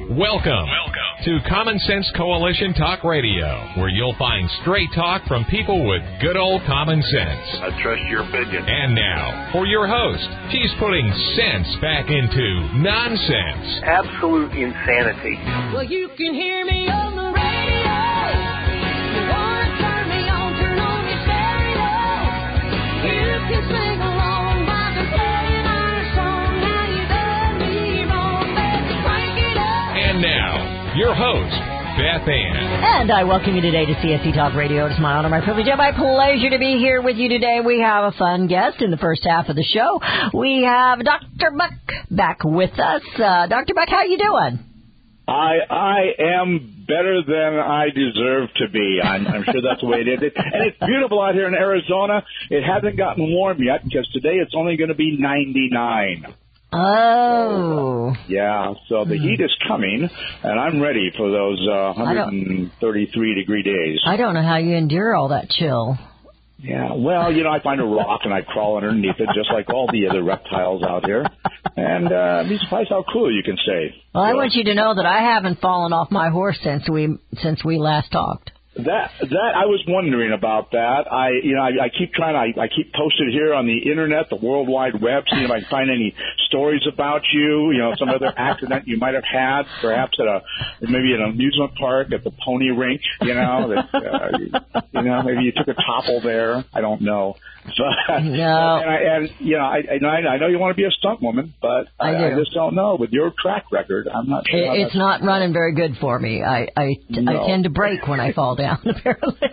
Welcome to Common Sense Coalition Talk Radio, where you'll find straight talk from people with good old common sense. I trust your opinion. And now, for your host, she's putting sense back into nonsense. Absolute insanity. Well, you can hear me on the radio. You want to turn me on, turn on your stereo. You can sing along while they're playing our song. Now you done me wrong, baby, crank it up. And now, your host, Beth Ann. And I welcome you today to CSC Talk Radio. It's my honor, my privilege, and my pleasure to be here with you today. We have a fun guest in the first half of the show. We have Dr. Buck back with us. Dr. Buck, how you doing? I am better than I deserve to be. I'm sure that's the way it is. And it's beautiful out here in Arizona. It hasn't gotten warm yet because today it's only going to be 99. Oh. Yeah, so the heat is coming, and I'm ready for those 133-degree days. I don't know how you endure all that chill. Yeah, well, I find a rock and I crawl underneath it, just like all the other reptiles out here. And be surprised how cool you can stay. Well, I want you to know that I haven't fallen off my horse since we last talked. That I was wondering about that. I keep trying. I keep posted here on the internet, the World Wide Web, seeing if I can find any stories about you. Some other accident you might have had, perhaps at maybe an amusement park, at the pony rink. Maybe you took a topple there. I don't know. But, no. I know you want to be a stunt woman, but I just don't know. With your track record, I'm not sure. It's not running very good for me. I tend to break when I fall down, apparently.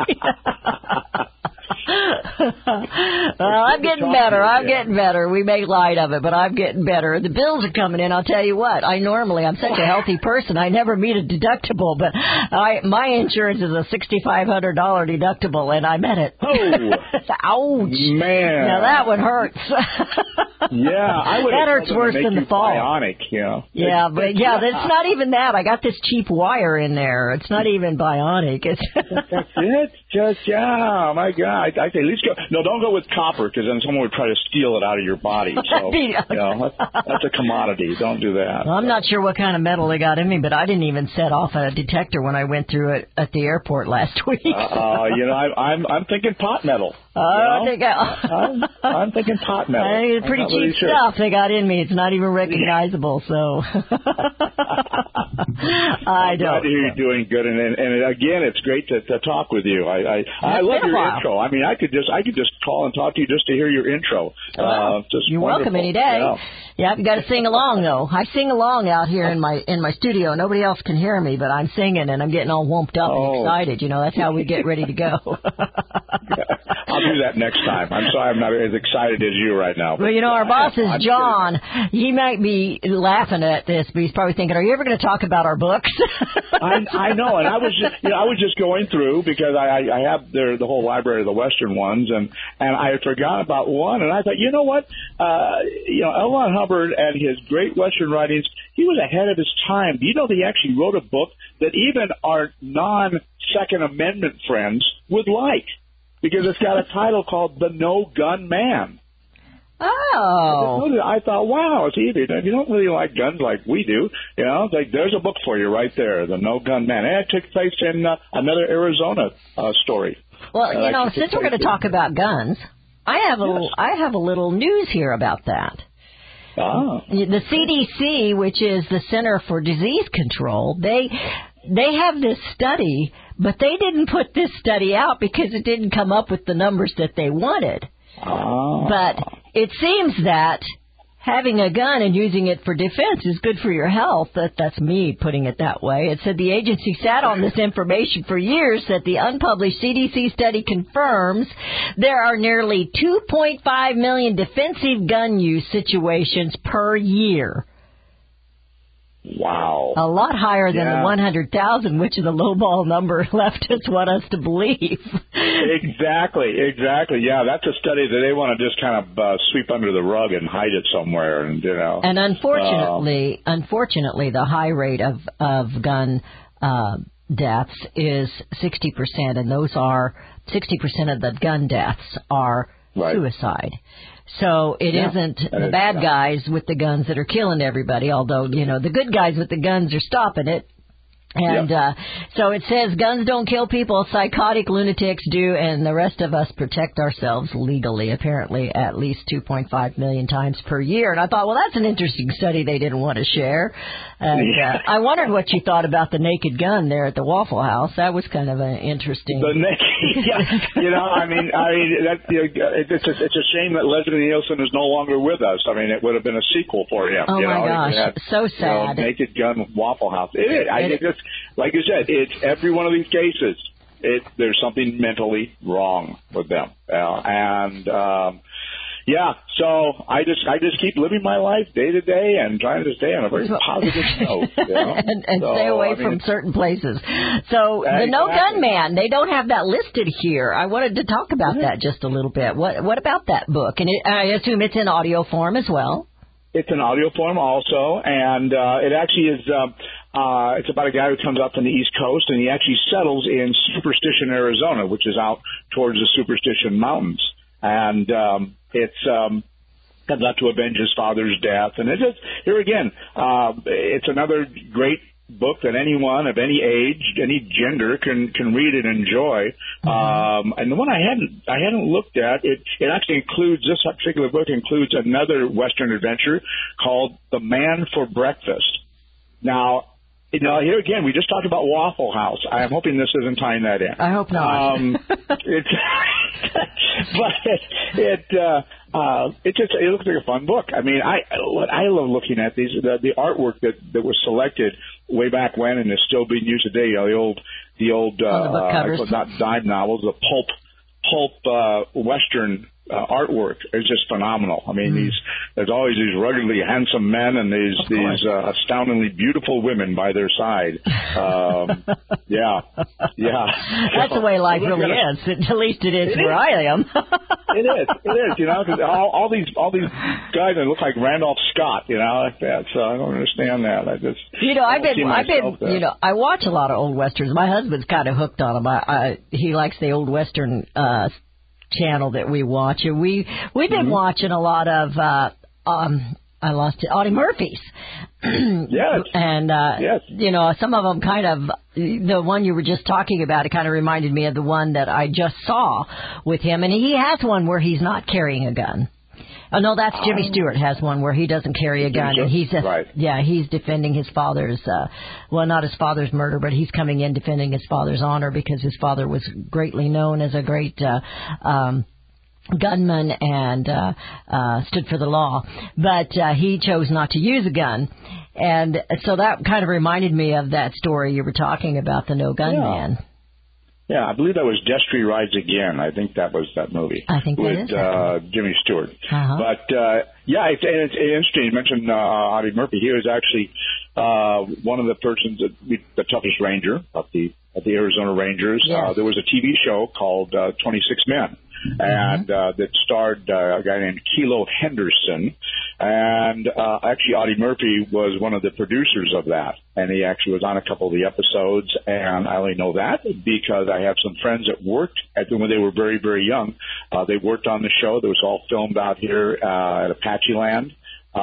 Well, I'm getting better. We make light of it, but I'm getting better. The bills are coming in. I'll tell you what. I'm such a healthy person. I never meet a deductible, but my insurance is a $6,500 deductible, and I met it. Oh, ouch! Man, now that one hurts. Yeah, that hurts worse than the fall. Bionic, Yeah, but it's not even that. I got this cheap wire in there. It's not even bionic. That's it. Oh my God. I say, at least go. No, don't go with copper, because then someone would try to steal it out of your body. So, that's a commodity. Don't do that. Well, I'm not sure what kind of metal they got in me, but I didn't even set off a detector when I went through it at the airport last week. I'm thinking pot metal. I'm thinking pot metal. Pretty cheap stuff they got in me. It's not even recognizable, so I don't. Glad to hear you're doing good, and again, it's great to talk with you. I love your intro. I mean, I could just call and talk to you just to hear your intro. You're welcome any day. Yeah, you got to sing along though. I sing along out here in my studio. Nobody else can hear me, but I'm singing and I'm getting all wumped up and excited. That's how we get ready to go. I'll do that next time. I'm sorry I'm not as excited as you right now. Well, our boss is John. He might be laughing at this, but he's probably thinking, "Are you ever going to talk about our books?" I know, and I was just going through because I have the whole library of the Western ones, and I had forgotten about one, and I thought, you know what, L. Ron Hubbard and his great Western writings, he was ahead of his time. Do you know that he actually wrote a book that even our non-Second Amendment friends would like? Because it's got a title called The No Gun Man. Oh. I thought, wow, it's easy. If you don't really like guns like we do, it's like there's a book for you right there, The No Gun Man. And it took place in another Arizona story. Well, since we're going to talk about guns, I have a little news here about that. The CDC, which is the Center for Disease Control, they have this study, but they didn't put this study out because it didn't come up with the numbers that they wanted. But it seems that having a gun and using it for defense is good for your health. That's me putting it that way. It said the agency sat on this information for years, that the unpublished CDC study confirms there are nearly 2.5 million defensive gun use situations per year. Wow. A lot higher than the 100,000, which is the lowball number leftists want us to believe. Exactly. Yeah, that's a study that they want to just kind of sweep under the rug and hide it somewhere. And unfortunately, the high rate of gun deaths is 60%, and those are 60% of the gun deaths are suicide. So it isn't the bad guys with the guns that are killing everybody, although, the good guys with the guns are stopping it. And so it says guns don't kill people, psychotic lunatics do, and the rest of us protect ourselves legally, apparently at least 2.5 million times per year. And I thought, well, that's an interesting study they didn't want to share. And I wondered what you thought about the naked gun there at the Waffle House. That was kind of an interesting. The naked, it's a shame that Leslie Nielsen is no longer with us. I mean, it would have been a sequel for him. Oh my gosh, so sad. Naked Gun Waffle House. It's like you said, it's every one of these cases. There's something mentally wrong with them, so I just keep living my life day to day and trying to stay on a very positive note. and stay away from certain places. So the No Gun Man, they don't have that listed here. I wanted to talk about that just a little bit. What about that book? And I assume it's in audio form as well. It's in audio form also, and it actually is. It's about a guy who comes up from the East Coast, and he actually settles in Superstition, Arizona, which is out towards the Superstition Mountains. And comes out to avenge his father's death. And here again, it's another great book that anyone of any age, any gender can read and enjoy. And the one I hadn't looked at, it actually includes, this particular book includes another Western adventure called The Man for Breakfast. Now, here again, we just talked about Waffle House. I'm hoping this isn't tying that in. I hope not. It looks like a fun book. I mean, I love looking at these, the artwork that was selected way back when and is still being used today. The old book covers. Not dime novels, the pulp Western artwork is just phenomenal. I mean, there's always these ruggedly handsome men and these astoundingly beautiful women by their side. That's the way life really is. At least it is where I am. It is. Because all these guys that look like Randolph Scott, like that. So I don't understand that. I watch a lot of old westerns. My husband's kind of hooked on them. He likes the old western channel that we watch, and we've been watching a lot of I lost it, Audie Murphy's. Yes. And some of them kind of, the one you were just talking about, it kind of reminded me of the one that I just saw with him, and he has one where he's not carrying a gun. Oh, no, that's Jimmy Stewart has one where he doesn't carry a gun, and he's he's defending his father's, not his father's murder, but he's coming in defending his father's honor because his father was greatly known as a great gunman and stood for the law, but he chose not to use a gun, and so that kind of reminded me of that story you were talking about, the No Gun Man. Yeah, I believe that was Destry Rides Again. I think that was that movie. I think with Jimmy Stewart. Uh-huh. But it's interesting. You mentioned Audie Murphy. He was actually one of the persons the toughest ranger of the Arizona Rangers. Yes. There was a TV show called 26 Men. And that starred a guy named Kilo Henderson, and actually Audie Murphy was one of the producers of that, and he actually was on a couple of the episodes, and I only know that because I have some friends that worked when they were very, very young. They worked on the show. That was all filmed out here at Apacheland,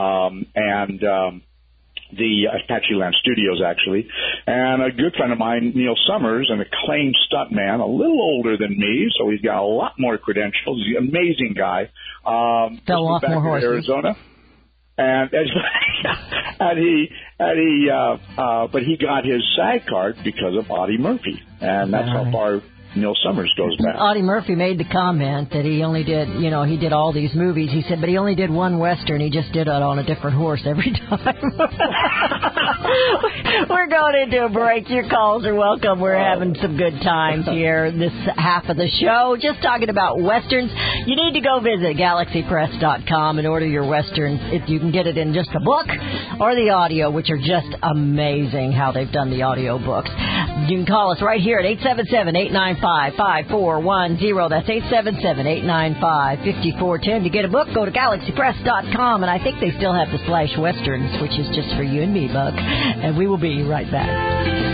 the Apacheland Studios, actually. And a good friend of mine, Neil Summers, an acclaimed stuntman, a little older than me, so he's got a lot more credentials. He's an amazing guy. Fell off more horses. Arizona. But he got his SAG card because of Audie Murphy. And that's how far Neil Summers goes back. Audie Murphy made the comment that he only did, he did all these movies. He said, but he only did one Western. He just did it on a different horse every time. We're going into a break. Your calls are welcome. We're having some good times here this half of the show. Just talking about Westerns. You need to go visit GalaxyPress.com and order your Westerns. If you can get it in just a book or the audio, which are just amazing how they've done the audio books. You can call us right here at 877-895-5410. That's 877-895-5410. To get a book, go to GalaxyPress.com, and I think they still have the Slash Westerns, which is just for you and me, Buck. And we will be right back.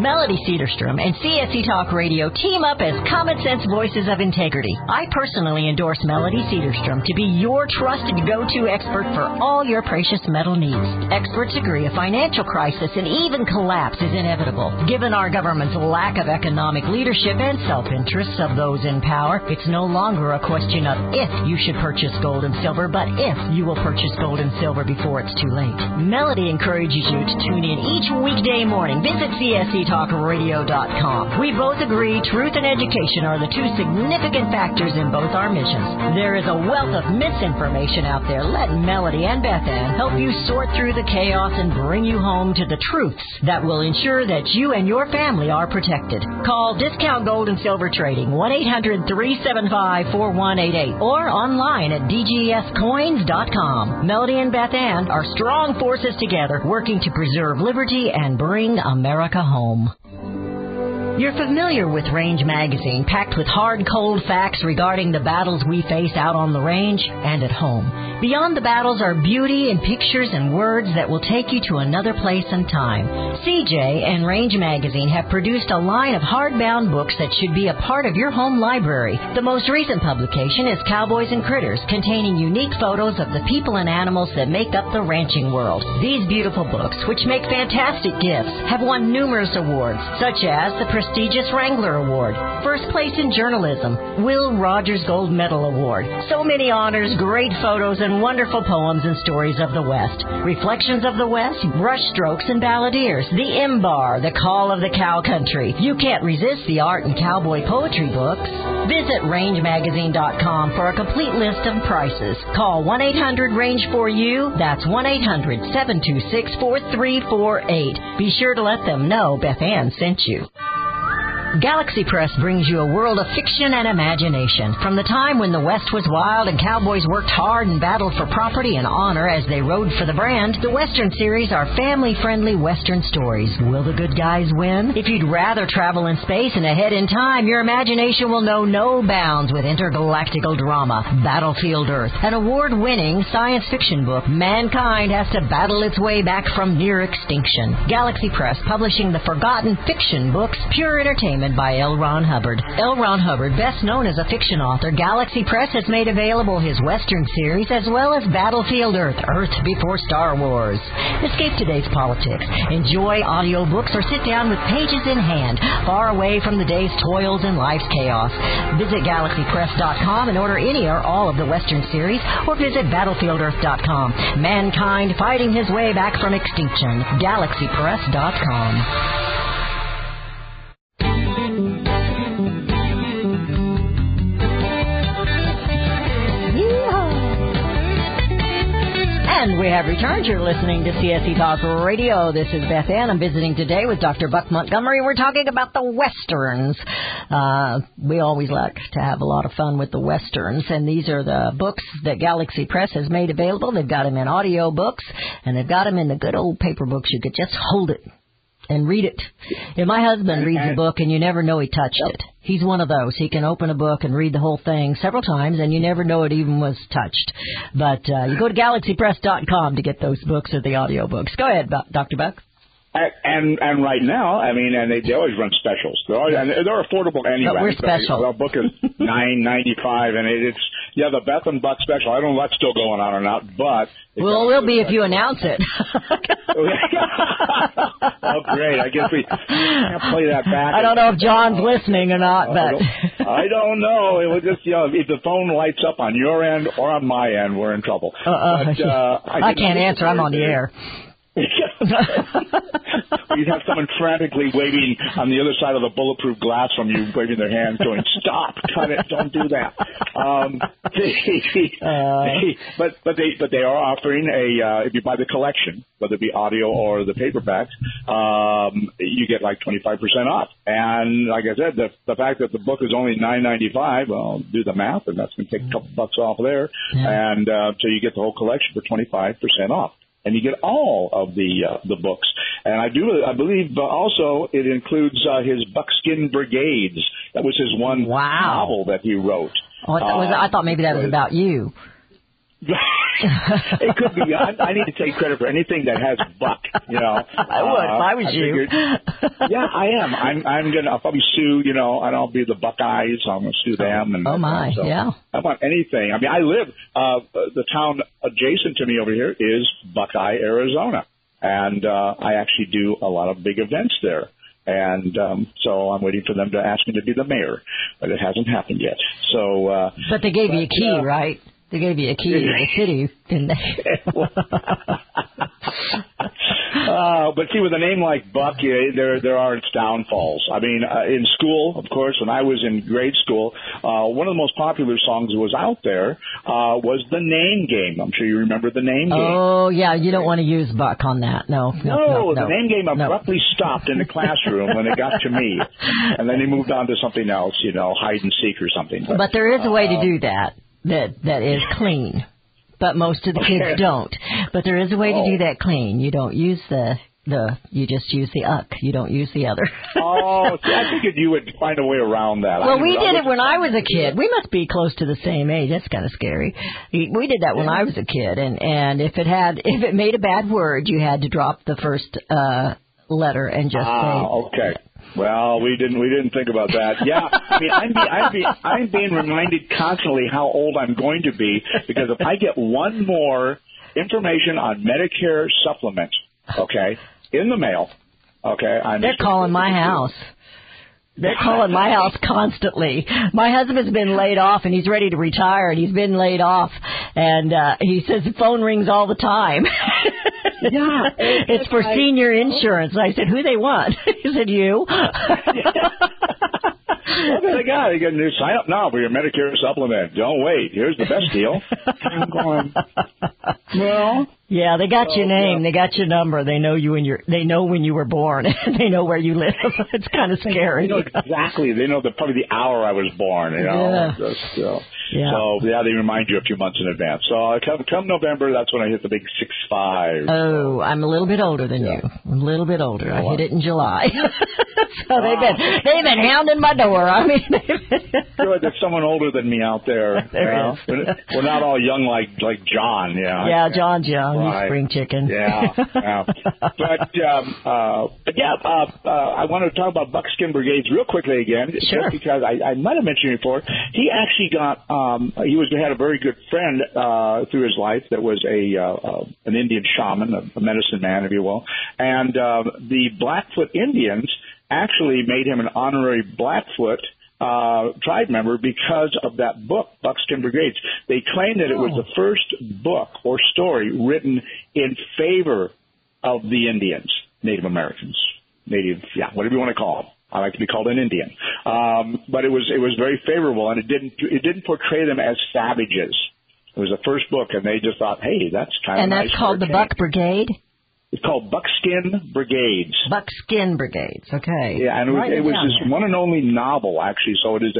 Melody Cedarstrom and CSE Talk Radio team up as Common Sense Voices of Integrity. I personally endorse Melody Cedarstrom to be your trusted go-to expert for all your precious metal needs. Experts agree a financial crisis and even collapse is inevitable. Given our government's lack of economic leadership and self-interests of those in power, it's no longer a question of if you should purchase gold and silver, but if you will purchase gold and silver before it's too late. Melody encourages you to tune in each weekday morning. Visit CSETalkRadio.com. We both agree truth and education are the two significant factors in both our missions. There is a wealth of misinformation out there. Let Melody and Beth Ann help you sort through the chaos and bring you home to the truths that will ensure that you and your family are protected. Call Discount Gold and Silver Trading 1-800-375-4188 or online at DGScoins.com. Melody and Beth Ann are strong forces together working to preserve liberty and bring America home. You're familiar with Range Magazine, packed with hard, cold facts regarding the battles we face out on the range and at home. Beyond the battles are beauty and pictures and words that will take you to another place and time. CJ and Range Magazine have produced a line of hardbound books that should be a part of your home library. The most recent publication is Cowboys and Critters, containing unique photos of the people and animals that make up the ranching world. These beautiful books, which make fantastic gifts, have won numerous awards, such as the prestigious Wrangler Award, First Place in Journalism, Will Rogers Gold Medal Award. So many honors, great photos, and wonderful poems and stories of the West. Reflections of the West, Brushstrokes and Balladeers, The M-Bar, The Call of the Cow Country. You can't resist the art and cowboy poetry books. Visit rangemagazine.com for a complete list of prices. Call 1-800-RANGE-4U. That's 1-800-726-4348. Be sure to let them know Beth Ann sent you. Galaxy Press brings you a world of fiction and imagination. From the time when the West was wild and cowboys worked hard and battled for property and honor as they rode for the brand, the Western series are family-friendly Western stories. Will the good guys win? If you'd rather travel in space and ahead in time, your imagination will know no bounds with intergalactical drama, Battlefield Earth, an award-winning science fiction book. Mankind has to battle its way back from near extinction. Galaxy Press, publishing the forgotten fiction books, pure entertainment by L. Ron Hubbard. L. Ron Hubbard, best known as a fiction author, Galaxy Press has made available his Western series as well as Battlefield Earth, Earth Before Star Wars. Escape today's politics. Enjoy audiobooks or sit down with pages in hand, far away from the day's toils and life's chaos. Visit GalaxyPress.com and order any or all of the Western series, or visit BattlefieldEarth.com. Mankind fighting his way back from extinction. GalaxyPress.com. And we have returned. You're listening to CSE Talk Radio. This is Beth Ann. I'm visiting today with Dr. Buck Montgomery. We're talking about the Westerns. We always like to have a lot of fun with the Westerns, and these are the books that Galaxy Press has made available. They've got them in audio books, and they've got them in the good old paper books. You could just hold it and read it. And my husband reads a book, and you never know he touched it. He's one of those. He can open a book and read the whole thing several times, and you never know it even was touched. But you go to GalaxyPress.com to get those books or the audio books. Go ahead, Dr. Buck. And right now, I mean, and they always run specials. They're affordable anyway. But we're special. Our book is $9.95, and it's the Beth and Buck special. I don't know if that's still going on or not, but well, it will be if you announce it. Oh, great! I guess we can't play that back. I don't know if John's listening or not, but I don't know. It was just if the phone lights up on your end or on my end, we're in trouble. I can't answer. I'm on the air. You'd have someone frantically waving on the other side of the bulletproof glass from you, waving their hands, going, "Stop! Cut it! Don't do that." But they are offering if you buy the collection, whether it be audio or the paperbacks, you get like 25% off. And like I said, the fact that the book is only $9.95, well, do the math, and that's going to take a couple bucks off there, and so you get the whole collection for 25% off. And you get all of the books, and I believe also it includes his Buckskin Brigades. That was his one novel that he wrote. Oh, I thought maybe that was about you. It could be. I need to take credit for anything that has Buck. You know, I would if I was you. Yeah, I am. I'll probably sue. You know, and I'll be the Buckeyes. I'm gonna sue them. And oh my, so yeah. I want anything. I mean, I live. The town adjacent to me over here is Buckeye, Arizona, and I actually do a lot of big events there. And so I'm waiting for them to ask me to be the mayor, but it hasn't happened yet. So, but they gave you a key, right? They gave you a key to the city, didn't they? But see, with a name like Buck, there are its downfalls. I mean, in school, of course, when I was in grade school, one of the most popular songs that was out there was the Name Game. I'm sure you remember the Name Game. Oh, yeah, you don't want to use Buck on that. No. The Name Game abruptly stopped in the classroom when it got to me. And then they moved on to something else, you know, hide and seek or something. But there is a way to do that is clean. But most of the kids don't. But there is a way to do that clean. You don't use you just use the uck. You don't use the other. Oh, see, I figured you would find a way around that. Well, we did it when I was a kid. We must be close to the same age. That's kind of scary. We did that when I was a kid, and if it made a bad word, you had to drop the first letter and just say. Okay. Well, we didn't think about that. Yeah, I mean, I'm being reminded constantly how old I'm going to be, because if I get one more information on Medicare supplement, okay, in the mail, okay, they're calling my house. They're calling my house constantly. My husband's been laid off, and he's ready to retire, and he's been laid off, and he says the phone rings all the time. Yeah. It's for senior insurance. I said, who they want? He said, you. What do they got? You got to sign up now for your Medicare supplement. Don't wait. Here's the best deal. I'm going, well. Yeah, they got your name. They got your number. They know you they know when you were born. They know where you live. It's kind of scary. They know exactly. They know probably the hour I was born. You know. Yeah. So they remind you a few months in advance. So come November, that's when I hit the big 6'5". Oh, I'm a little bit older than you. I'm a little bit older. I hit it in July. So they've been hounding my door. I mean, good. There's someone older than me out there. There is. We're not all young like John. Yeah. Yeah, John's young. Right. He's spring chicken. Yeah. But I want to talk about Buckskin Brigades real quickly again, sure. Just because I might have mentioned it before. He actually got had a very good friend through his life that was an Indian shaman, a medicine man, if you will, and the Blackfoot Indians actually made him an honorary Blackfoot tribe member because of that book, Buckskin Brigades. They claim that it was the first book or story written in favor of the Indians, Native Americans, whatever you want to call them. I like to be called an Indian, but it was very favorable, and it didn't portray them as savages. It was the first book, and they just thought, hey, that's kind of nice. And that's called the Buck Brigade. It's called Buckskin Brigades. Buckskin Brigades, okay. Yeah, and it was this one and only novel, actually, so it's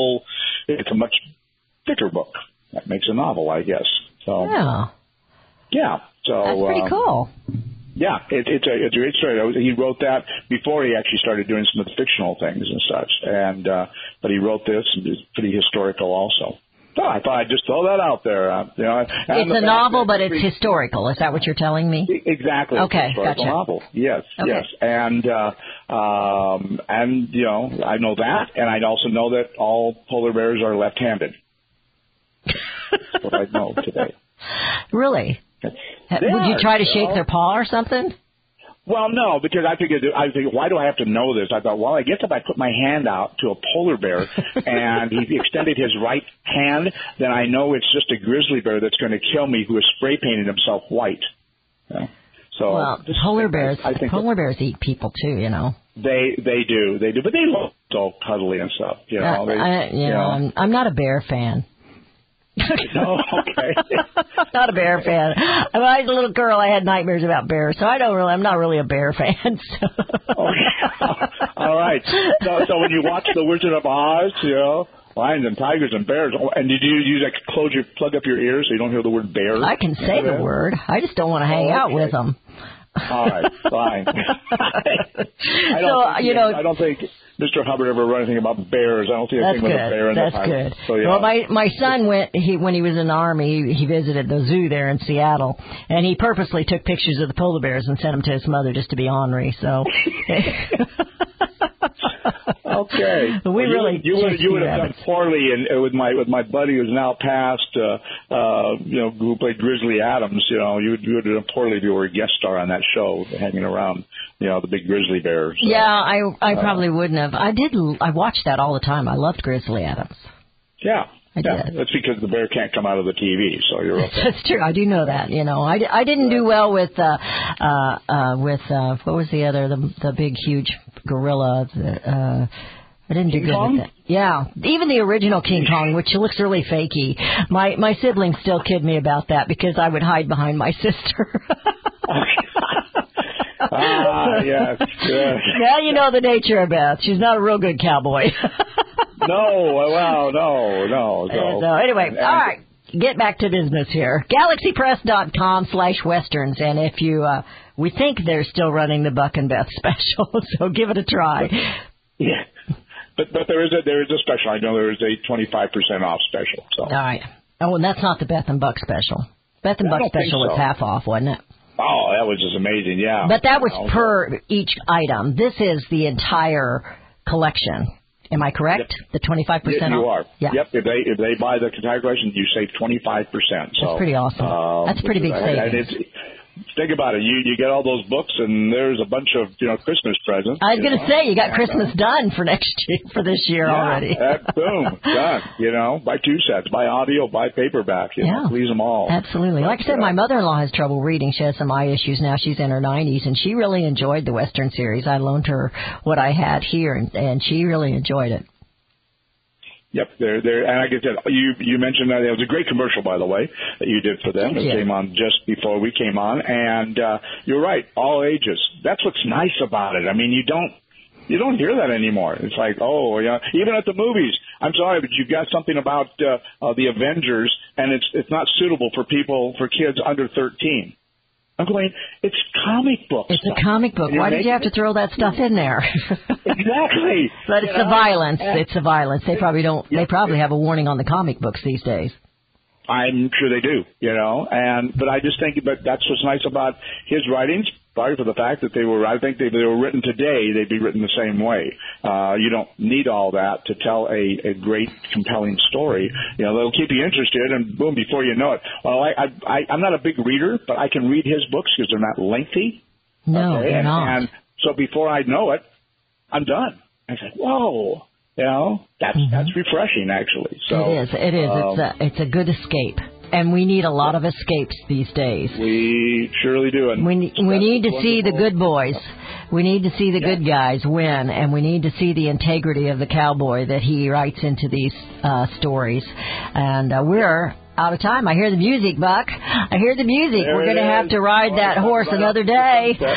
a much thicker book. That makes a novel, I guess. So, yeah. So that's pretty cool. Yeah, it's a great story. He wrote that before he actually started doing some of the fictional things and such. And but he wrote this, and it's pretty historical also. So I thought I'd just throw that out there. It's a novel, but it's historical. Is that what you're telling me? Exactly. Okay, it's a historical novel. Yes, okay. Yes. And I know that, and I also know that all polar bears are left-handed. That's what I know today. Really? Would you try to shake their paw or something? Well, no, because I figured, why do I have to know this? I thought, well, I guess if I put my hand out to a polar bear and he extended his right hand, then I know it's just a grizzly bear that's going to kill me who has spray painted himself white. Yeah. So polar bears eat people too, you know. They do, but they look so cuddly and stuff. You know, I'm not a bear fan. No, okay. Not a bear fan. When I was a little girl, I had nightmares about bears, so I'm not really a bear fan. So. Okay. All right. So when you watch The Wizard of Oz, lions and tigers and bears, and did you plug up your ears so you don't hear the word bear? I can say the word. I just don't want to hang out with them. All right, fine. I don't think Mr. Hubbard ever wrote anything about bears. I don't see anything with a bear in the title. That's good. So, yeah. Well, my son when he was in the Army, he visited the zoo there in Seattle, and he purposely took pictures of the polar bears and sent them to his mother just to be ornery. So. Okay. You would have done poorly with my buddy who's now passed, who played Grizzly Adams. You would have done poorly if you were a guest star on that show, hanging around, the big grizzly bears. So, yeah, I probably wouldn't have. I watched that all the time. I loved Grizzly Adams. Yeah. I did. That's because the bear can't come out of the TV, so you're okay. That's true. I do know that. I didn't do well with what was the other the big huge gorilla. I didn't do King good Kong? with that. Yeah, even the original King Kong, which looks really fakey. My siblings still kid me about that because I would hide behind my sister. Yes. Good. Now you know the nature of Beth. She's not a real good cowboy. No. So anyway, all right. Get back to business here. GalaxyPress.com/westerns, and if we think they're still running the Buck and Beth special, so give it a try. Yeah, but there is a special. I know there is a 25% off special. So. All right. Oh, and that's not the Beth and Buck special. Beth and Buck special was half off, wasn't it? Oh, that was just amazing. Yeah. But that was per each item. This is the entire collection. Am I correct? Yep. The 25% off? You are. Yeah. Yep. If they buy the entire collection, you save 25%. So, that's pretty awesome. That's a pretty big savings. Think about it. You get all those books, and there's a bunch of Christmas presents. I was going to say you got Christmas done for this year already. Boom, done. Buy 2 sets, buy audio, buy paperback. Please them all. Absolutely. Like I said, my mother-in-law has trouble reading. She has some eye issues now. She's in her 90s, and she really enjoyed the Western series. I loaned her what I had here, and she really enjoyed it. Yep, they're and like I said, you mentioned that it was a great commercial, by the way, that you did for them. It came on just before we came on, and you're right, all ages. That's what's nice about it. I mean, you don't hear that anymore. It's like, even at the movies. I'm sorry, but you've got something about the Avengers, and it's not suitable for kids under 13. I'm going, it's comic book It's stuff. a comic book. Why did you have to throw that stuff in there? Exactly. But it's the violence. It's the violence. They probably don't. They probably have a warning on the comic books these days. I'm sure they do, but I just think, but that's what's nice about his writings, probably for the fact that I think they were written today, they'd be written the same way. You don't need all that to tell a great, compelling story. They'll keep you interested, and boom, before you know it. Well, I'm not a big reader, but I can read his books because they're not lengthy. No, they're not. And so before I know it, I'm done. I said, whoa. That's refreshing, actually. So it is. It's a good escape, and we need a lot of escapes these days. We surely do. And we need to see the good boys. We need to see the good guys win, and we need to see the integrity of the cowboy that he writes into these stories. And we're out of time. I hear the music, Buck. I hear the music. We're going to have to ride that horse another day. So,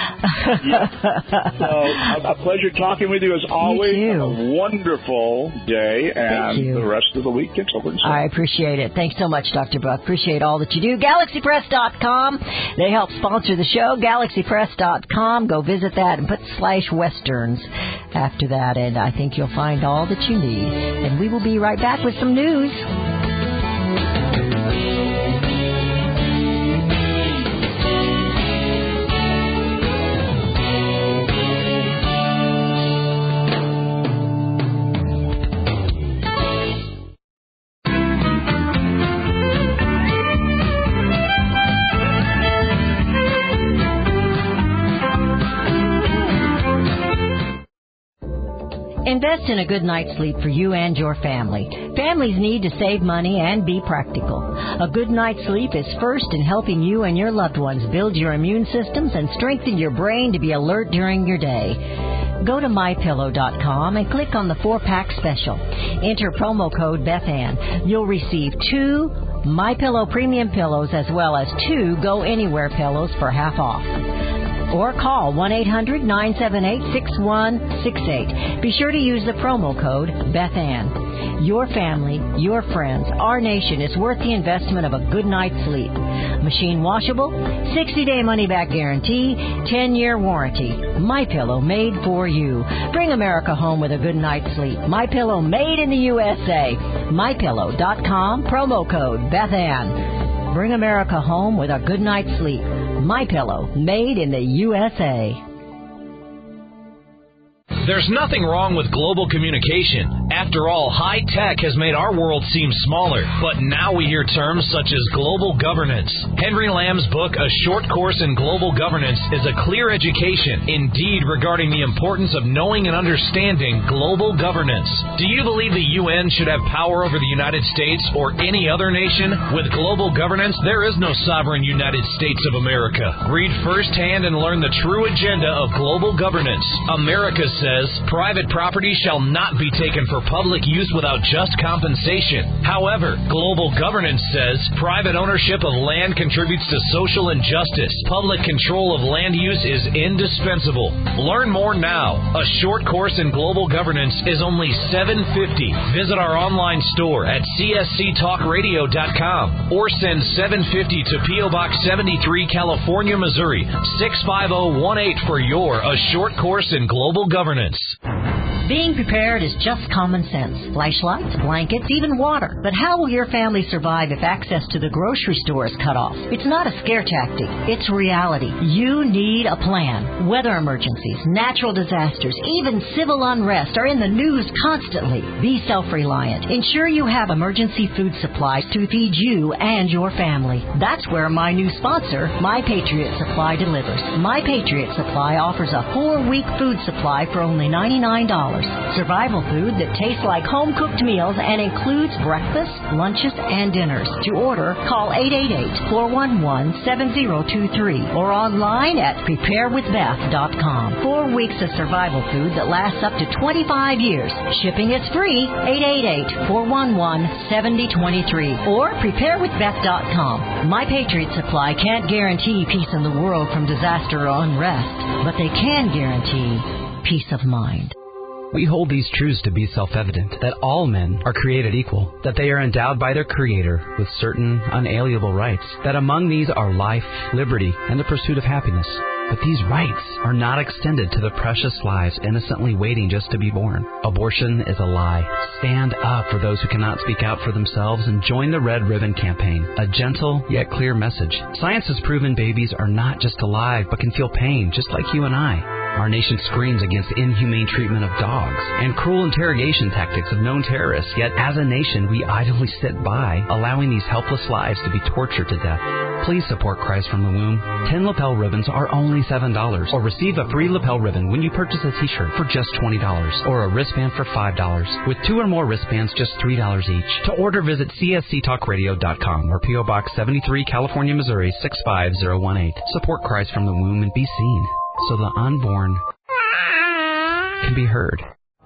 a pleasure talking with you as always. You too. Have a wonderful day and the rest of the week. I appreciate it. Thanks so much, Dr. Buck. Appreciate all that you do. GalaxyPress.com. They help sponsor the show. GalaxyPress.com. Go visit that and put /westerns after that, and I think you'll find all that you need. And we will be right back with some news. Invest in a good night's sleep for you and your family. Families need to save money and be practical. A good night's sleep is first in helping you and your loved ones build your immune systems and strengthen your brain to be alert during your day. Go to MyPillow.com and click on the 4-pack special. Enter promo code BethAnn. You'll receive 2 MyPillow premium pillows as well as 2 Go Anywhere pillows for half off. or call 1-800-978-6168. Be sure to use the promo code BethAnn. Your family, your friends, our nation is worth the investment of a good night's sleep. Machine washable, 60-day money-back guarantee, 10-year warranty. MyPillow, made for you. Bring America home with a good night's sleep. MyPillow, made in the USA. MyPillow.com, promo code BethAnn. Bring America home with a good night's sleep. MyPillow, made in the USA. There's nothing wrong with global communication. After all, high tech has made our world seem smaller. But now we hear terms such as global governance. Henry Lamb's book, A Short Course in Global Governance, is a clear education, indeed, regarding the importance of knowing and understanding global governance. Do you believe the UN should have power over the United States or any other nation? With global governance, there is no sovereign United States of America. Read firsthand and learn the true agenda of global governance. America says private property shall not be taken for public use without just compensation. However, global governance says private ownership of land contributes to social injustice. Public control of land use is indispensable. Learn more now. A Short Course in Global Governance is only $7.50. Visit our online store at csctalkradio.com or send $7.50 to P.O. Box 73, California, Missouri 65018 for your A Short Course in Global Governance. Being prepared is just common sense. Flashlights, blankets, even water. But how will your family survive if access to the grocery store is cut off? It's not a scare tactic. It's reality. You need a plan. Weather emergencies, natural disasters, even civil unrest are in the news constantly. Be self-reliant. Ensure you have emergency food supplies to feed you and your family. That's where my new sponsor, My Patriot Supply, delivers. My Patriot Supply offers a 4-week food supply for only $99. Survival food that tastes like home-cooked meals and includes breakfast, lunches, and dinners. To order, call 888-411-7023 or online at preparewithbeth.com. 4 weeks of survival food that lasts up to 25 years. Shipping is free. 888-411-7023 or preparewithbeth.com. My Patriot Supply can't guarantee peace in the world from disaster or unrest, but they can guarantee peace of mind. We hold these truths to be self-evident, that all men are created equal, that they are endowed by their Creator with certain unalienable rights, that among these are life, liberty, and the pursuit of happiness. But these rights are not extended to the precious lives innocently waiting just to be born. Abortion is a lie. Stand up for those who cannot speak out for themselves and join the Red Ribbon Campaign, a gentle yet clear message. Science has proven babies are not just alive, but can feel pain just like you and I. Our nation screams against inhumane treatment of dogs and cruel interrogation tactics of known terrorists, yet as a nation we idly sit by, allowing these helpless lives to be tortured to death. Please support Christ from the Womb. 10 lapel ribbons are only $7, or receive a free lapel ribbon when you purchase a t-shirt for just $20, or a wristband for $5. With 2 or more wristbands, just $3 each. To order, visit csctalkradio.com or P.O. Box 73, California, Missouri 65018. Support Christ from the Womb and be seen, so the unborn can be heard.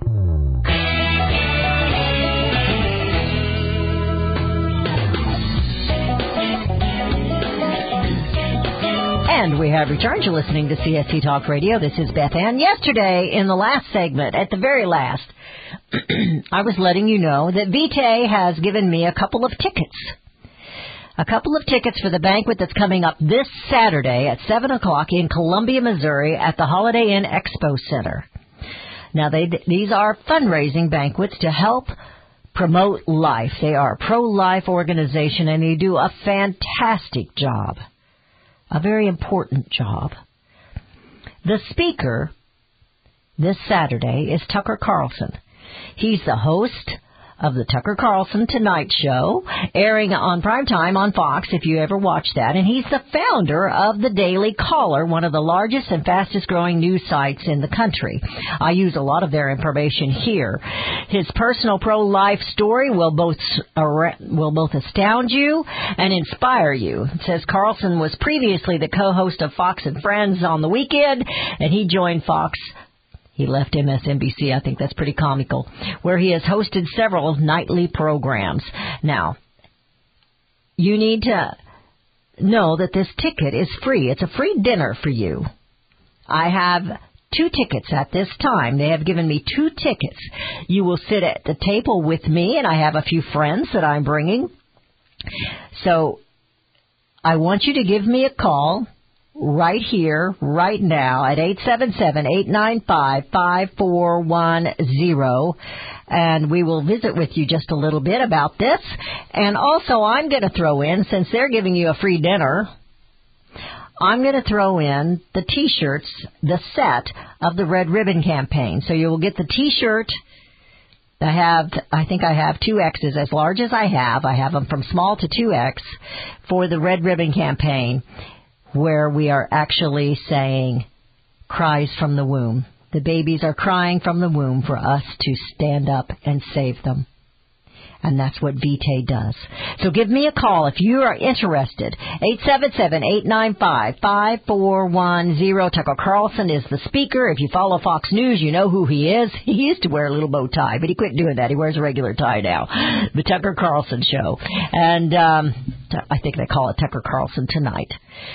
And we have returned to listening to CSC Talk Radio. This is Beth Ann. Yesterday, in the last segment, at the very last, I was letting you know that Vitae has given me a couple of tickets. A couple of tickets for the banquet that's coming up this Saturday at 7 o'clock in Columbia, Missouri at the Holiday Inn Expo Center. Now, these are fundraising banquets to help promote life. They are a pro-life organization, and they do a fantastic job. A very important job. The speaker this Saturday is Tucker Carlson. He's the host of the Tucker Carlson Tonight Show, airing on primetime on Fox, if you ever watch that. And he's the founder of the Daily Caller, one of the largest and fastest-growing news sites in the country. I use a lot of their information here. His personal pro-life story will both astound you and inspire you. It says Carlson was previously the co-host of Fox and Friends on the weekend, and he joined Fox. He left MSNBC. I think that's pretty comical, where he has hosted several nightly programs. Now, you need to know that this ticket is free. It's a free dinner for you. I have 2 tickets at this time. They have given me 2 tickets. You will sit at the table with me, and I have a few friends that I'm bringing. So I want you to give me a call right here, right now, at 877-895-5410, and we will visit with you just a little bit about this. And also, I'm going to throw in, since they're giving you a free dinner, I'm going to throw in the T-shirts, the set of the Red Ribbon Campaign. So you will get the T-shirt. I think I have 2Xs as large as I have. I have them from small to 2X for the Red Ribbon Campaign, where we are actually saying cries from the womb. The babies are crying from the womb for us to stand up and save them. And that's what Vitae does. So give me a call if you are interested. 877-895-5410. Tucker Carlson is the speaker. If you follow Fox News, you know who he is. He used to wear a little bow tie, but he quit doing that. He wears a regular tie now. The Tucker Carlson Show. And I think they call it Tucker Carlson Tonight.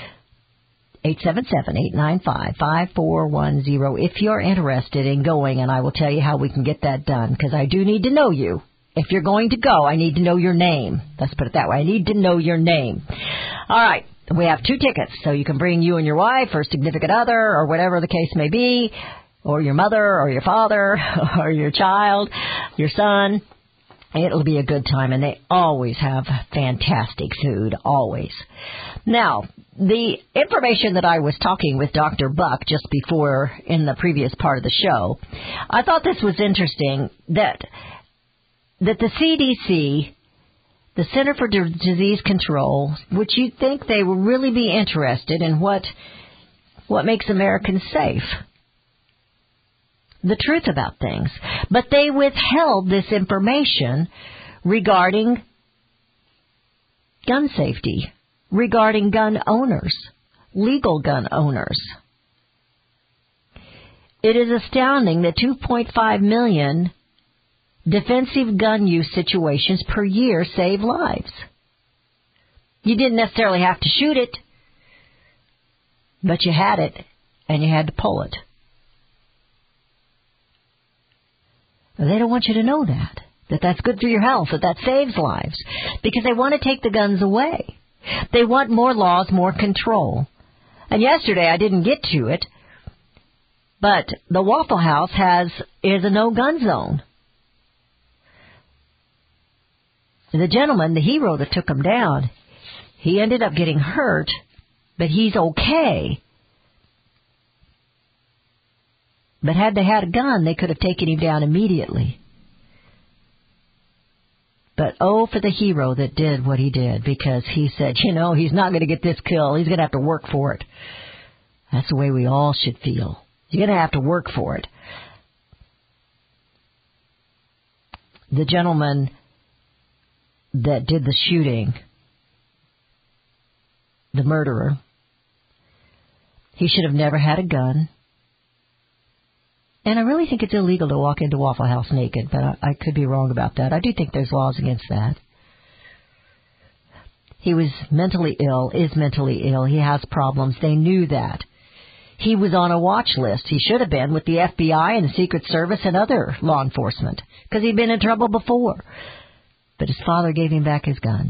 877-895-5410 if you're interested in going, and I will tell you how we can get that done, because I do need to know you. If you're going to go, I need to know your name. Let's put it that way. I need to know your name. All right. We have 2 tickets, so you can bring you and your wife or significant other or whatever the case may be, or your mother or your father or your child, your son. It'll be a good time, and they always have fantastic food, always. Now, the information that I was talking with Dr. Buck just before in the previous part of the show, I thought this was interesting that the CDC, the Center for Disease Control, which you'd think they would really be interested in what makes Americans safe, the truth about things. But they withheld this information regarding gun safety, regarding gun owners, legal gun owners. It is astounding that 2.5 million defensive gun use situations per year save lives. You didn't necessarily have to shoot it, but you had it, and you had to pull it. They don't want you to know that that's good for your health, that saves lives, because they want to take the guns away. They want more laws, more control. And yesterday, I didn't get to it, but the Waffle House is a no-gun zone. The gentleman, the hero that took him down, he ended up getting hurt, but he's okay. But had they had a gun, they could have taken him down immediately. But oh, for the hero that did what he did, because he said, he's not going to get this kill. He's going to have to work for it. That's the way we all should feel. You're going to have to work for it. The gentleman that did the shooting, the murderer, he should have never had a gun. And I really think it's illegal to walk into Waffle House naked, but I could be wrong about that. I do think there's laws against that. He was mentally ill, is mentally ill. He has problems. They knew that. He was on a watch list. He should have been with the FBI and the Secret Service and other law enforcement, because he'd been in trouble before. But his father gave him back his guns.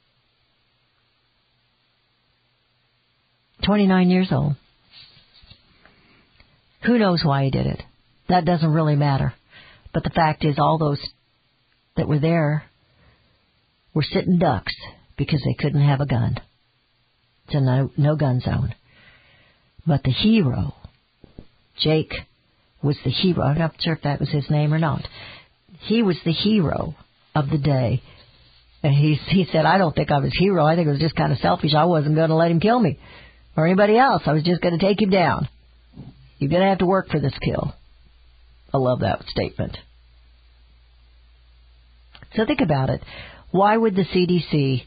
29 years old. Who knows why he did it? That doesn't really matter. But the fact is, all those that were there were sitting ducks because they couldn't have a gun. It's a no-gun zone. But the hero, Jake, was the hero. I'm not sure if that was his name or not. He was the hero of the day. And he said, I don't think I was hero. I think it was just kind of selfish. I wasn't going to let him kill me or anybody else. I was just going to take him down. You're going to have to work for this kill. I love that statement. So think about it. Why would the CDC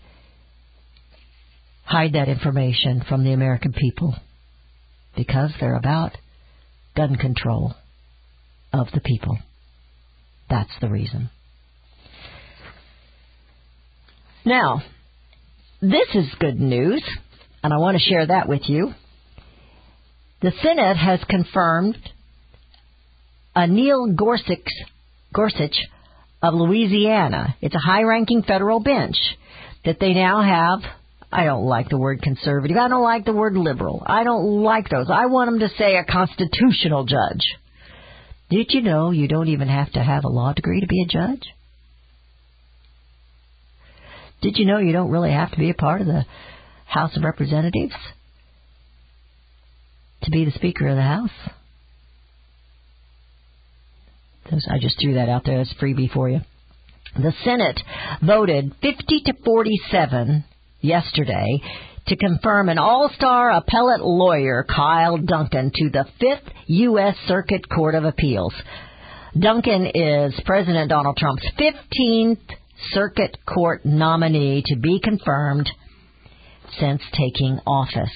hide that information from the American people? Because they're about gun control of the people. That's the reason. Now, this is good news, and I want to share that with you. The Senate has confirmed Neil Gorsuch of Louisiana. It's a high-ranking federal bench that they now have. I don't like the word conservative. I don't like the word liberal. I don't like those. I want them to say a constitutional judge. Did you know you don't even have to have a law degree to be a judge? Did you know you don't really have to be a part of the House of Representatives to be the Speaker of the House? I just threw that out there as a freebie for you. The Senate voted 50-47 yesterday to confirm an all-star appellate lawyer, Kyle Duncan, to the 5th U.S. Circuit Court of Appeals. Duncan is President Donald Trump's 15th Circuit Court nominee to be confirmed since taking office.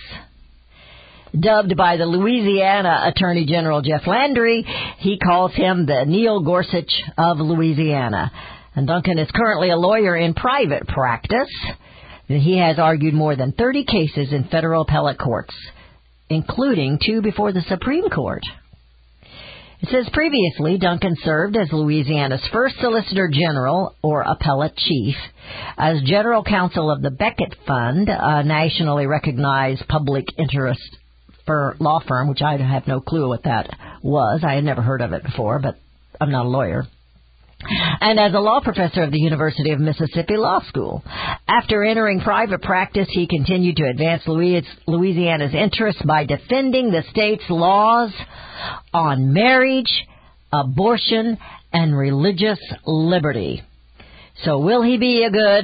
Dubbed by the Louisiana Attorney General Jeff Landry, he calls him the Neil Gorsuch of Louisiana. And Duncan is currently a lawyer in private practice. He has argued more than 30 cases in federal appellate courts, including 2 before the Supreme Court. It says previously Duncan served as Louisiana's first Solicitor General, or appellate chief, as general counsel of the Beckett Fund, a nationally recognized public interest law firm, which I have no clue what that was. I had never heard of it before, but I'm not a lawyer. And as a law professor of the University of Mississippi Law School. After entering private practice, he continued to advance Louisiana's interests by defending the state's laws on marriage, abortion, and religious liberty. So will he be a good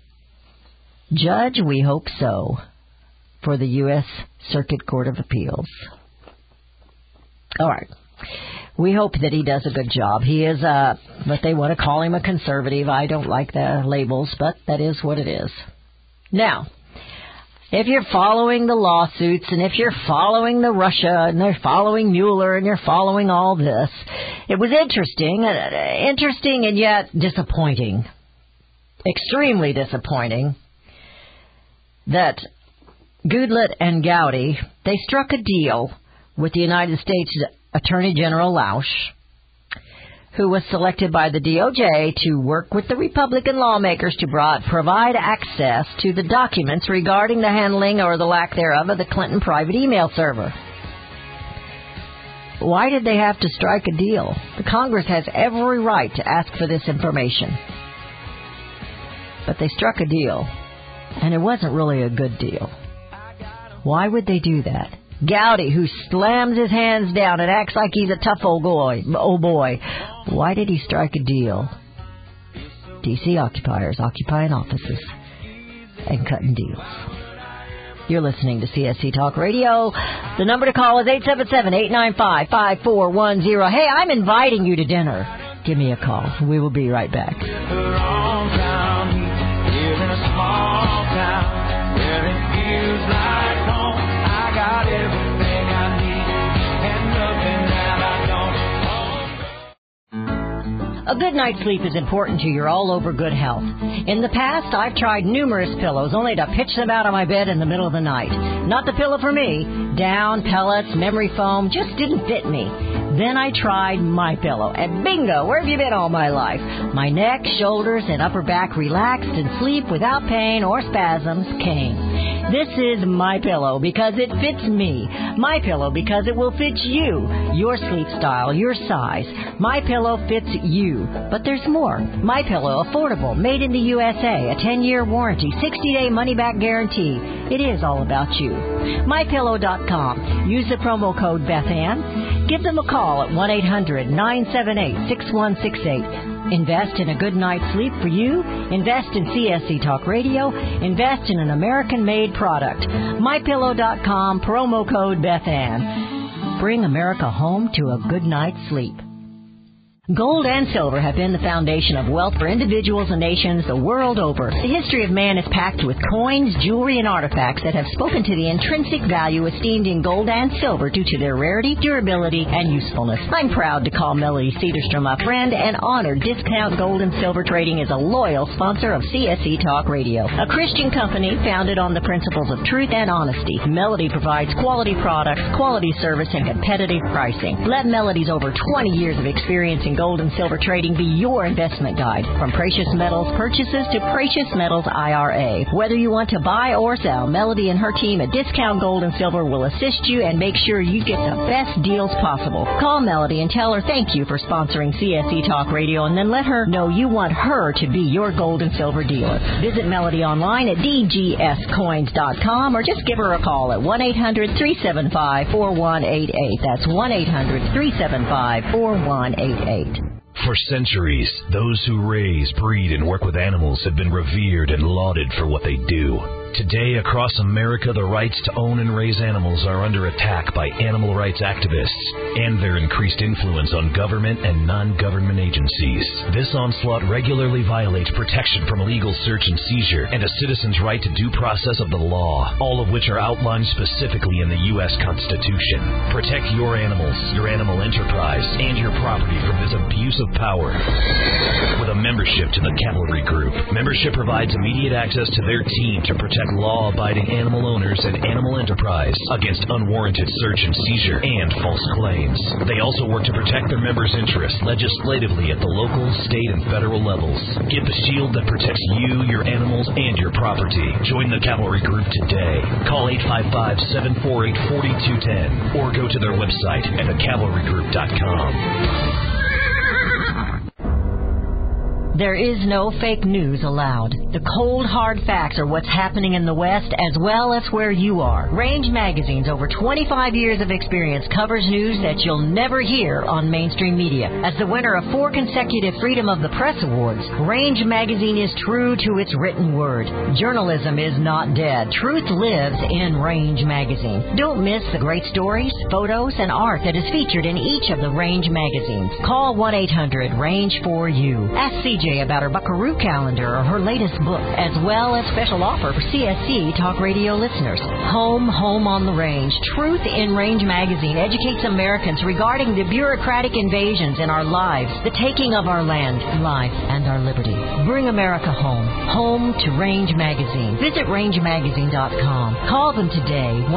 judge? We hope so, for the U.S. Circuit Court of Appeals. All right. We hope that he does a good job. He is, but they want to call him a conservative. I don't like the labels, but that is what it is. Now, if you're following the lawsuits, and if you're following the Russia, and they're following Mueller, and you're following all this, it was interesting and yet disappointing. Extremely disappointing that Goodlatte and Gowdy, they struck a deal with the United States Attorney General Lausch, who was selected by the DOJ to work with the Republican lawmakers to provide access to the documents regarding the handling or the lack thereof of the Clinton private email server. Why did they have to strike a deal? The Congress has every right to ask for this information. But they struck a deal, and it wasn't really a good deal. Why would they do that? Gowdy, who slams his hands down and acts like he's a tough old boy. Why did he strike a deal? D.C. occupiers occupying offices and cutting deals. You're listening to CSC Talk Radio. The number to call is 877-895-5410. Hey, I'm inviting you to dinner. Give me a call. We will be right back. A good night's sleep is important to your all-over good health. In the past, I've tried numerous pillows, only to pitch them out of my bed in the middle of the night. Not the pillow for me. Down, pellets, memory foam just didn't fit me. Then I tried MyPillow, and bingo, where have you been all my life? My neck, shoulders, and upper back relaxed, and sleep without pain or spasms came. This is MyPillow because it fits me. MyPillow because it will fit you, your sleep style, your size. MyPillow fits you. But there's more. MyPillow, affordable, made in the USA, a 10-year warranty, 60-day money-back guarantee. It is all about you. MyPillow.com. Use the promo code BethAnn. Give them a call at 1-800-978-6168. Invest in a good night's sleep for you. Invest in CSC Talk Radio. Invest in an American-made product. MyPillow.com, promo code BethAnn. Bring America home to a good night's sleep. Gold and silver have been the foundation of wealth for individuals and nations the world over. The history of man is packed with coins, jewelry, and artifacts that have spoken to the intrinsic value esteemed in gold and silver due to their rarity, durability, and usefulness. I'm proud to call Melody Cedarstrom a friend and honor Discount Gold and Silver Trading is a loyal sponsor of CSE Talk Radio, a Christian company founded on the principles of truth and honesty. Melody provides quality products, quality service, and competitive pricing. Let Melody's over 20 years of experience in gold and silver trading be your investment guide. From precious metals purchases to precious metals IRA. Whether you want to buy or sell, Melody and her team at Discount Gold and Silver will assist you and make sure you get the best deals possible. Call Melody and tell her thank you for sponsoring CSE Talk Radio, and then let her know you want her to be your gold and silver dealer. Visit Melody online at dgscoins.com or just give her a call at 1-800-375-4188. That's 1-800-375-4188. For centuries, those who raise, breed, and work with animals have been revered and lauded for what they do. Today, across America, the rights to own and raise animals are under attack by animal rights activists and their increased influence on government and non-government agencies. This onslaught regularly violates protection from illegal search and seizure and a citizen's right to due process of the law, all of which are outlined specifically in the U.S. Constitution. Protect your animals, your animal enterprise, and your property from this abuse of power. With a membership to the Cavalry Group, membership provides immediate access to their team to protect law-abiding animal owners and animal enterprise against unwarranted search and seizure and false claims. They also work to protect their members' interests legislatively at the local, state, and federal levels. Get the shield that protects you, your animals, and your property. Join the Cavalry Group today. Call 855-748-4210 or go to their website at thecavalrygroup.com. There is no fake news allowed. The cold, hard facts are what's happening in the West as well as where you are. Range Magazine's over 25 years of experience covers news that you'll never hear on mainstream media. As the winner of 4 consecutive Freedom of the Press Awards, Range Magazine is true to its written word. Journalism is not dead. Truth lives in Range Magazine. Don't miss the great stories, photos, and art that is featured in each of the Range magazines. Call 1-800-RANGE-4U. Ask CJ about her Buckaroo calendar or her latest book, as well as special offer for CSE Talk Radio listeners. Home on the Range. Truth in Range Magazine educates Americans regarding the bureaucratic invasions in our lives, the taking of our land, life, and our liberty. Bring America home. Home to Range Magazine. Visit rangemagazine.com. Call them today,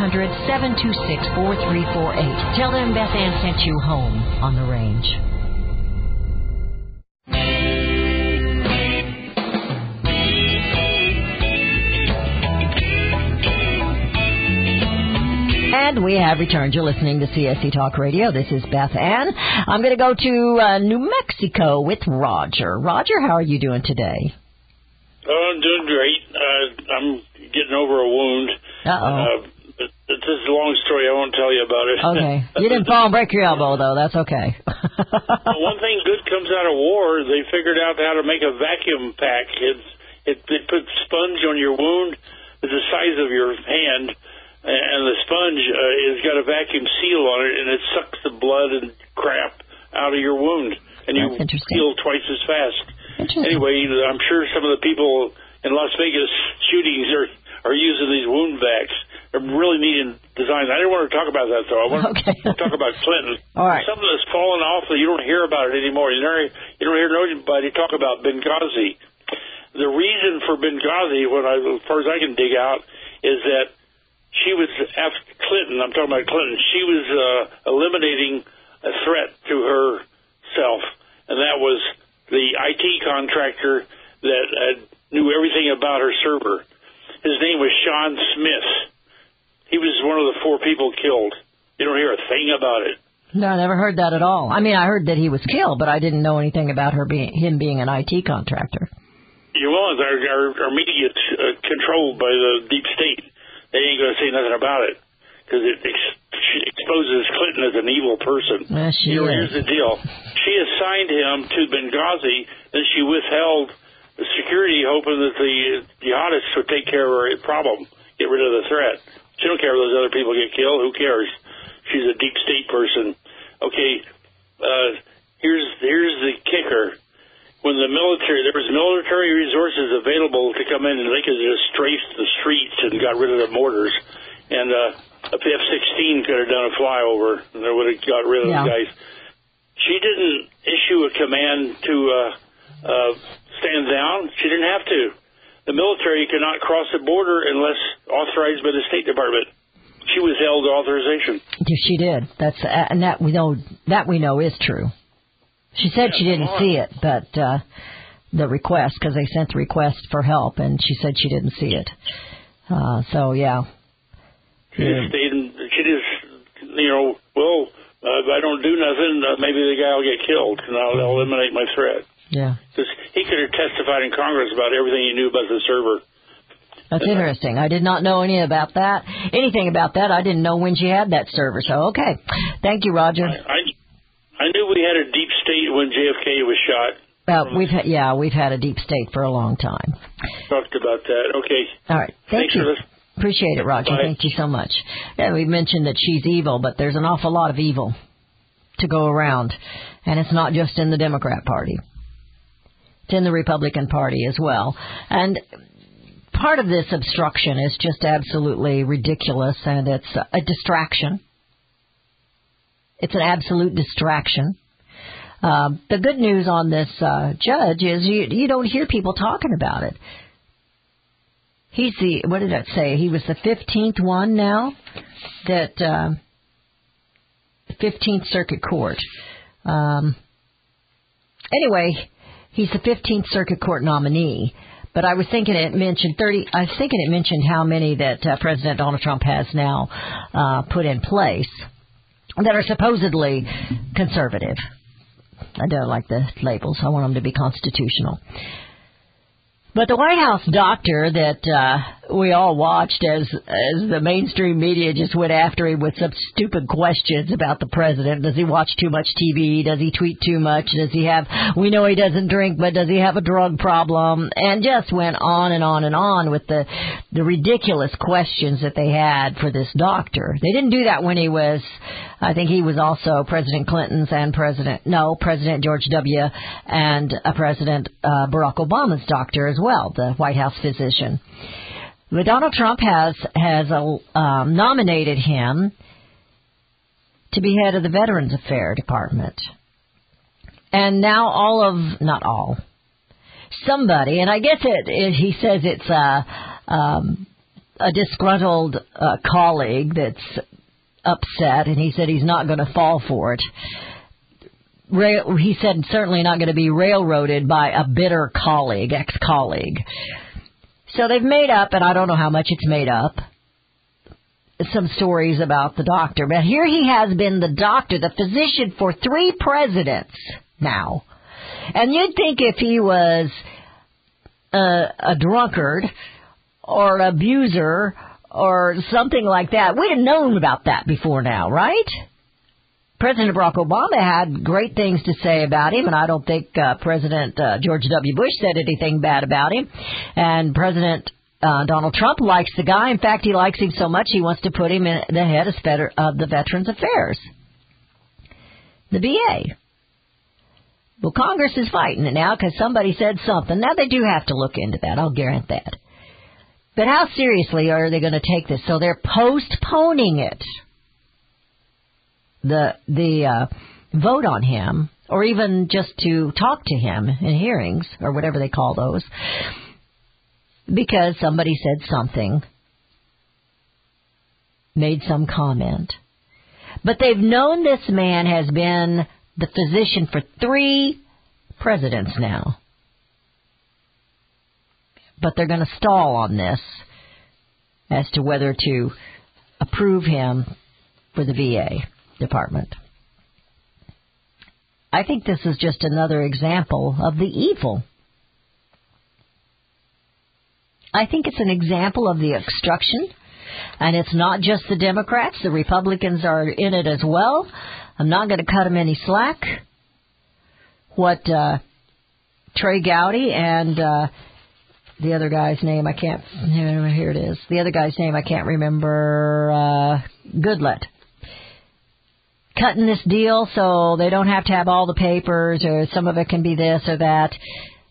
1-800-726-4348. Tell them Beth Ann sent you home on the Range. And we have returned. You're listening to CSE Talk Radio. This is Beth Ann. I'm going to go to New Mexico with Roger. Roger, how are you doing today? Oh, I'm doing great. I'm getting over a wound. Uh-oh. It's just a long story. I won't tell you about it. Okay. You didn't fall and break your elbow, though. That's okay. One thing good comes out of war, they figured out how to make a vacuum pack. They put sponge on your wound the size of your hand, and the sponge has got a vacuum seal on it, and it sucks the blood and crap out of your wound, and you heal twice as fast. Anyway, I'm sure some of the people in Las Vegas shootings are using these wound vacs. They're really neat designs. I didn't want to talk about that, though. I want to talk about Clinton. All right. Something that's fallen off that you don't hear about it anymore. You don't hear nobody talk about Benghazi. The reason for Benghazi, as far as I can dig out, is that she was, after Clinton, I'm talking about Clinton, she was eliminating a threat to herself, and that was the IT contractor that knew everything about her server. His name was Sean Smith. He was one of the 4 people killed. You don't hear a thing about it. No, I never heard that at all. I mean, I heard that he was killed, but I didn't know anything about him being an IT contractor. You was. Our media is controlled by the deep state. They ain't going to say nothing about it because it exposes Clinton as an evil person. Yes, Here's the deal. She assigned him to Benghazi, then she withheld the security, hoping that the jihadists would take care of her problem, get rid of the threat. She don't care if those other people get killed. Who cares? She's a deep state person. Okay, here's the military, there was military resources available to come in, and they could just strafe the streets and got rid of the mortars. And a F-16 could have done a flyover, and they would have got rid of the guys. She didn't issue a command to stand down. She didn't have to. The military cannot cross the border unless authorized by the State Department. She was held authorization. Yes, she did. That's and that we know is true. She said she didn't see it, but the request, because they sent the request for help, and she said she didn't see it. So yeah. She just stayed. She just, if I don't do nothing, maybe the guy will get killed, and I'll eliminate my threat. Yeah. Because he could have testified in Congress about everything he knew about the server. That's interesting. I did not know anything about that. I didn't know when she had that server. So, okay. Thank you, Roger. I knew we had a deep state when JFK was shot. We've had a deep state for a long time. Talked about that. Okay. All right. Thank you. Appreciate it, Roger. Bye. Thank you so much. Yeah, we mentioned that she's evil, but there's an awful lot of evil to go around. And it's not just in the Democrat Party. It's in the Republican Party as well. And part of this obstruction is just absolutely ridiculous, and it's a distraction. It's an absolute distraction. The good news on this judge is you don't hear people talking about it. He's what did that say? He was the 15th one now that 15th Circuit Court. Anyway, he's the 15th Circuit Court nominee. But I was thinking it mentioned how many that President Donald Trump has now put in place that are supposedly conservative. I don't like the labels. I want them to be constitutional. But the White House doctor that we all watched as the mainstream media just went after him with some stupid questions about the president. Does he watch too much TV? Does he tweet too much? We know he doesn't drink, but does he have a drug problem? And just went on and on and on with the ridiculous questions that they had for this doctor. They didn't do that when he was, I think he was also President Clinton's and President George W. and President Barack Obama's doctor as well, the White House physician. But Donald Trump has nominated him to be head of the Veterans Affairs Department. And now somebody, and I guess he says it's a disgruntled colleague that's upset, and he said he's not going to fall for it. He said certainly not going to be railroaded by a bitter ex-colleague. So they've made up, and I don't know how much it's made up, some stories about the doctor. But here he has been the doctor, the physician for 3 presidents now. And you'd think if he was a drunkard or an abuser or something like that, we'd have known about that before now, right? President Barack Obama had great things to say about him, and I don't think President George W. Bush said anything bad about him. And President Donald Trump likes the guy. In fact, he likes him so much he wants to put him in the head of the Veterans Affairs, the VA. Well, Congress is fighting it now because somebody said something. Now, they do have to look into that. I'll guarantee that. But how seriously are they going to take this? So they're postponing it. The vote on him, or even just to talk to him in hearings, or whatever they call those, because somebody said something, made some comment. But they've known this man has been the physician for 3 presidents now. But they're going to stall on this as to whether to approve him for the VA department. I think this is just another example of the evil. I think it's an example of the obstruction, and it's not just the Democrats. The Republicans are in it as well. I'm not going to cut them any slack. What Trey Gowdy and the other guy's name here it is. The other guy's name I can't remember. Goodlatte. Cutting this deal so they don't have to have all the papers, or some of it can be this or that.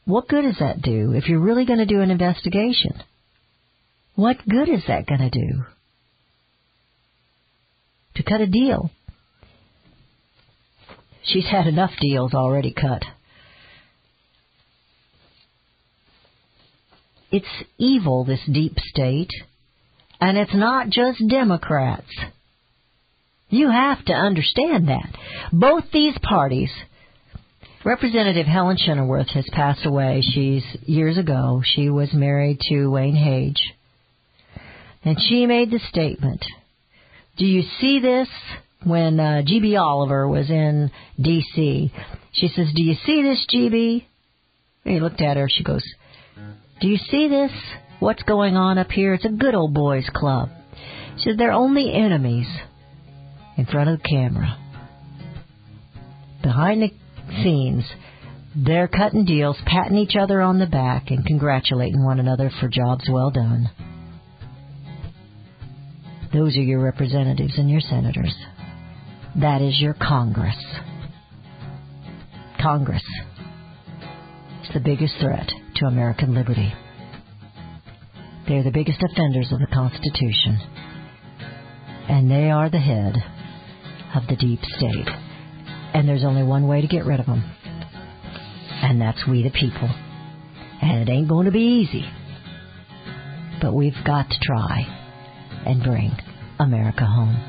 What good does that do if you're really going to do an investigation? What good is that going to do? To cut a deal. She's had enough deals already cut. It's evil, this deep state, and it's not just Democrats. You have to understand that. Both these parties. Representative Helen Shuttleworth has passed away. Years ago, she was married to Wayne Hage. And she made the statement, do you see this? When G.B. Oliver was in D.C., she says, do you see this, G.B.? He looked at her. She goes, do you see this? What's going on up here? It's a good old boys club. She said, they're only enemies in front of the camera. Behind the scenes, they're cutting deals, patting each other on the back, and congratulating one another for jobs well done. Those are your representatives and your senators. That is your Congress. Congress is the biggest threat to American liberty. They're the biggest offenders of the Constitution. And they are the head of the deep state. And there's only one way to get rid of them. And that's we the people. And it ain't going to be easy. But we've got to try and bring America home.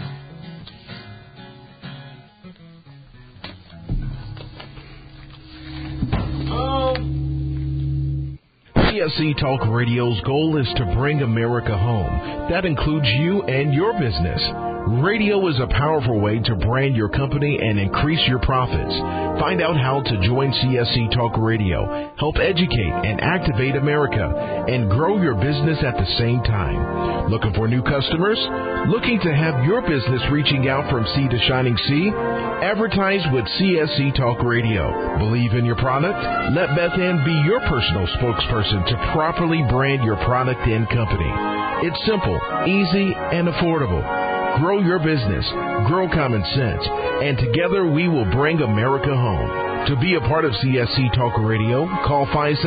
CSC Talk Radio's goal is to bring America home. That includes you and your business. Radio is a powerful way to brand your company and increase your profits. Find out how to join CSC Talk Radio, help educate and activate America, and grow your business at the same time. Looking for new customers? Looking to have your business reaching out from sea to shining sea? Advertise with CSC Talk Radio. Believe in your product? Let Beth Ann be your personal spokesperson to properly brand your product and company. It's simple, easy, and affordable. Grow your business, grow common sense, and together we will bring America home. To be a part of CSC Talk Radio, call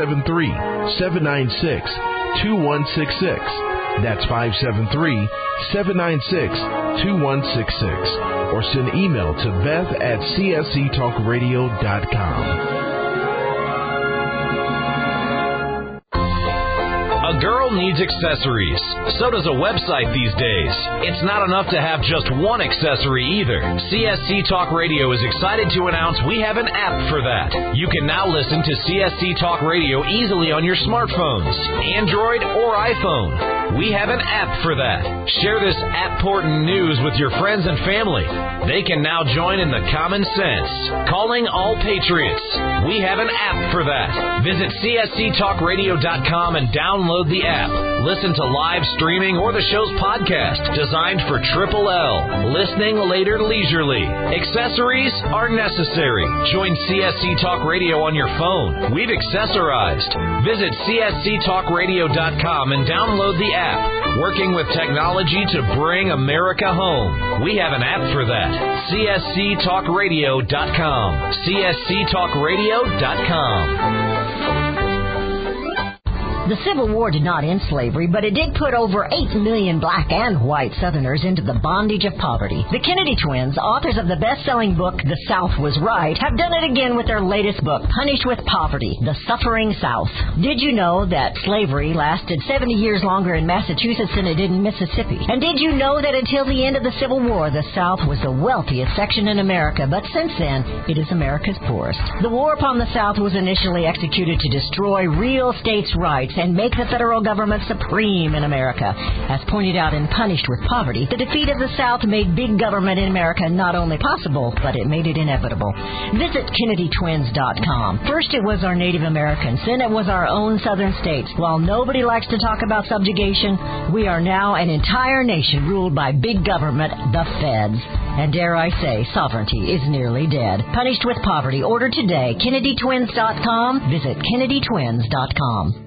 573-796-2166. That's 573-796-2166. Or send email to beth@csctalkradio.com. A girl needs accessories. So does a website these days. It's not enough to have just one accessory either. CSC Talk Radio is excited to announce we have an app for that. You can now listen to CSC Talk Radio easily on your smartphones, Android or iPhone. We have an app for that. Share this app-portant news with your friends and family. They can now join in the common sense. Calling all patriots. We have an app for that. Visit csctalkradio.com and download the app. Listen to live streaming or the show's podcast designed for Triple L. Listening later leisurely. Accessories are necessary. Join CSC Talk Radio on your phone. We've accessorized. Visit csctalkradio.com and download the app. Working with technology to bring America home. We have an app for that. csctalkradio.com. csctalkradio.com. The Civil War did not end slavery, but it did put over 8 million black and white Southerners into the bondage of poverty. The Kennedy twins, authors of the best-selling book, The South Was Right, have done it again with their latest book, Punished with Poverty, The Suffering South. Did you know that slavery lasted 70 years longer in Massachusetts than it did in Mississippi? And did you know that until the end of the Civil War, the South was the wealthiest section in America, but since then, it is America's poorest? The war upon the South was initially executed to destroy real states' rights and make the federal government supreme in America. As pointed out in Punished with Poverty, the defeat of the South made big government in America not only possible, but it made it inevitable. Visit KennedyTwins.com. First it was our Native Americans, then it was our own southern states. While nobody likes to talk about subjugation, we are now an entire nation ruled by big government, the feds. And dare I say, sovereignty is nearly dead. Punished with Poverty. Order today. KennedyTwins.com. Visit KennedyTwins.com.